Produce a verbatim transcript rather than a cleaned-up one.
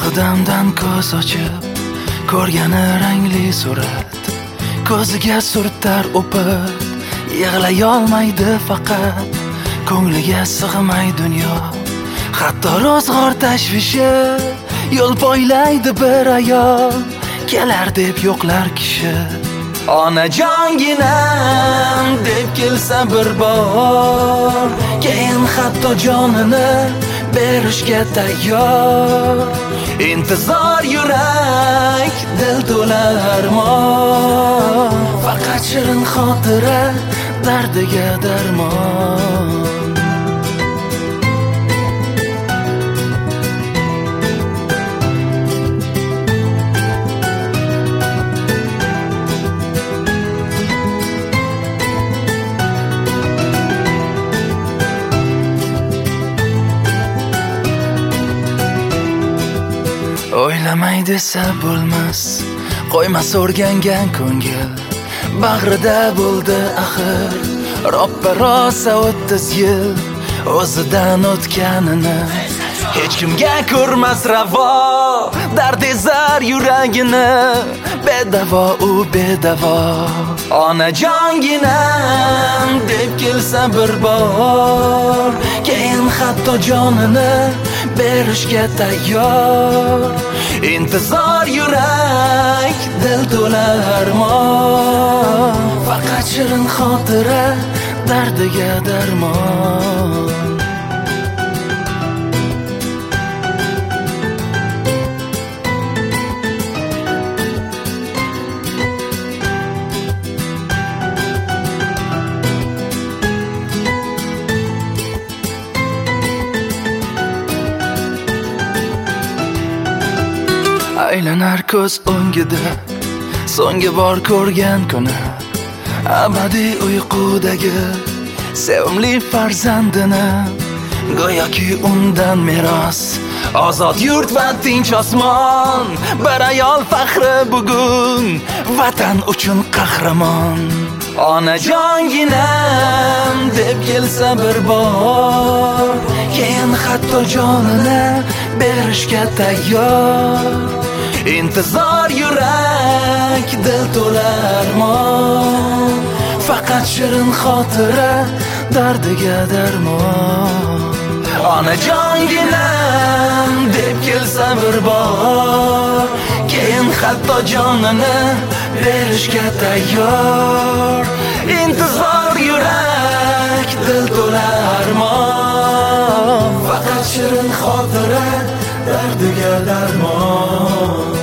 Qadamdan ko'z ochib ko'rgani rangli surat, ko'ziga surtar o'pib yig'lay olmaydi faqat, ko'ngliga sig'may dunyo, hatto ro'zg'or tashvishi. Yo'l poylaydi bir ayol, kelar deb yo'qlar kishi. Onajonginam deb kelsa bir bor, keyin hatto jonini berishga tayyor. Intizor yurak, dil to'la armon, faqat shirin xotira, dardiga darmon. O'ylamay desa bo'lmas, qo'ymas o'rgangan ko'ngil, bag'rida bo'ldi axir roppa rosa o'ttiz yil. O'zidan o'tganini hech kimga ko'rmas ravo, dard ezar yuragini, bedavo u bedavo. Onajonginam deb kelsa bir bor, keyin hatto jonini berishga tayyor. Intizor yurak, dil to'la armon, faqat shirin xotira, dardiga darmon. Aylanar ko'z o'ngida so'nggi bor ko'rgan kuni, abadiy uyqudagi sevimli farzandini, go'yoki undan meros ozod yurt va tinch osmon. Bir ayol faxri bugun, vatan uchun qahramon. Onajonginam deb kelsa bir bor, keyin hatto jonini berishga tayyor. Intizor yurak, dil to'la armon, faqat shirin xotira, dardiga darmon. Onajonginam deb kelsa bir bor, keyin hatto jonini berishga tayyor. Intizor yurak, dil to'la armon, faqat shirin xotira, dardiga darmon.